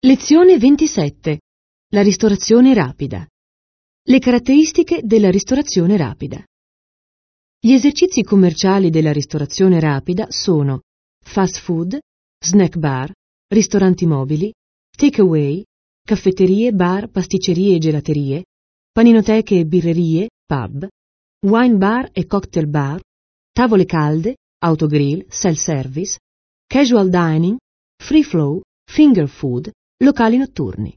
Lezione 27. La ristorazione rapida. Le caratteristiche della ristorazione rapida. Gli esercizi commerciali della ristorazione rapida sono fast food, snack bar, ristoranti mobili, takeaway, caffetterie, bar, pasticcerie e gelaterie, paninoteche e birrerie, pub, wine bar e cocktail bar, tavole calde, autogrill, self-service, casual dining, free flow, finger food, locali notturni.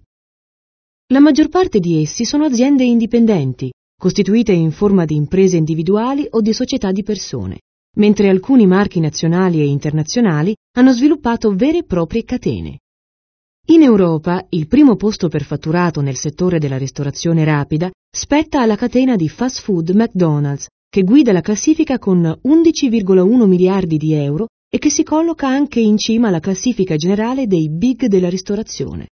La maggior parte di essi sono aziende indipendenti, costituite in forma di imprese individuali o di società di persone, mentre alcuni marchi nazionali e internazionali hanno sviluppato vere e proprie catene. In Europa, il primo posto per fatturato nel settore della ristorazione rapida spetta alla catena di fast food McDonald's, che guida la classifica con 11,1 miliardi di euro e che si colloca anche in cima alla classifica generale dei big della ristorazione.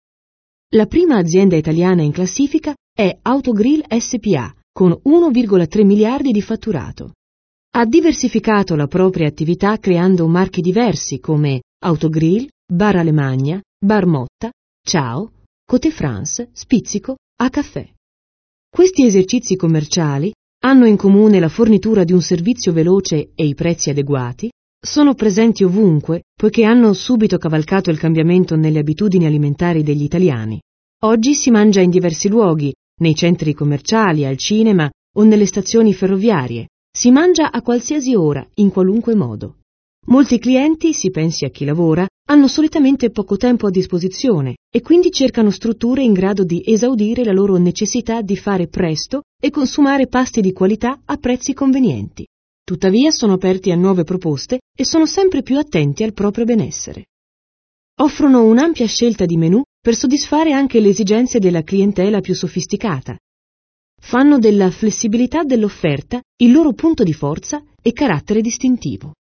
La prima azienda italiana in classifica è Autogrill SpA, con 1,3 miliardi di fatturato. Ha diversificato la propria attività creando marchi diversi come Autogrill, Bar Alemagna, Bar Motta, Ciao, Côté France, Spizzico, A Caffè. Questi esercizi commerciali hanno in comune la fornitura di un servizio veloce e i prezzi adeguati, sono presenti ovunque poiché hanno subito cavalcato il cambiamento nelle abitudini alimentari degli italiani. Oggi si mangia in diversi luoghi, nei centri commerciali, al cinema o nelle stazioni ferroviarie. Si mangia a qualsiasi ora, in qualunque modo. Molti clienti, si pensi a chi lavora, hanno solitamente poco tempo a disposizione e quindi cercano strutture in grado di esaudire la loro necessità di fare presto e consumare pasti di qualità a prezzi convenienti. Tuttavia sono aperti a nuove proposte e sono sempre più attenti al proprio benessere. Offrono un'ampia scelta di menù per soddisfare anche le esigenze della clientela più sofisticata. Fanno della flessibilità dell'offerta il loro punto di forza e carattere distintivo.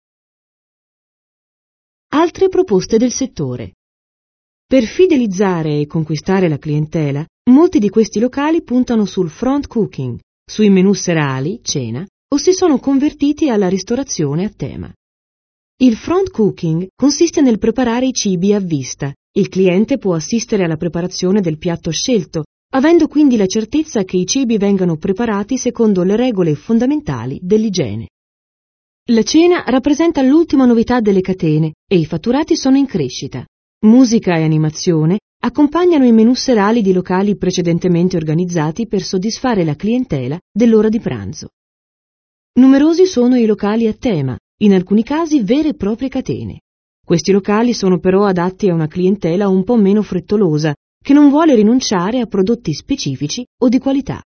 Altre proposte del settore. Per fidelizzare e conquistare la clientela, molti di questi locali puntano sul front cooking, sui menù serali, cena, o si sono convertiti alla ristorazione a tema. Il front cooking consiste nel preparare i cibi a vista. Il cliente può assistere alla preparazione del piatto scelto, avendo quindi la certezza che i cibi vengano preparati secondo le regole fondamentali dell'igiene. La cena rappresenta l'ultima novità delle catene e i fatturati sono in crescita. Musica e animazione accompagnano i menù serali di locali precedentemente organizzati per soddisfare la clientela dell'ora di pranzo. Numerosi sono i locali a tema, in alcuni casi vere e proprie catene. Questi locali sono però adatti a una clientela un po' meno frettolosa, che non vuole rinunciare a prodotti specifici o di qualità.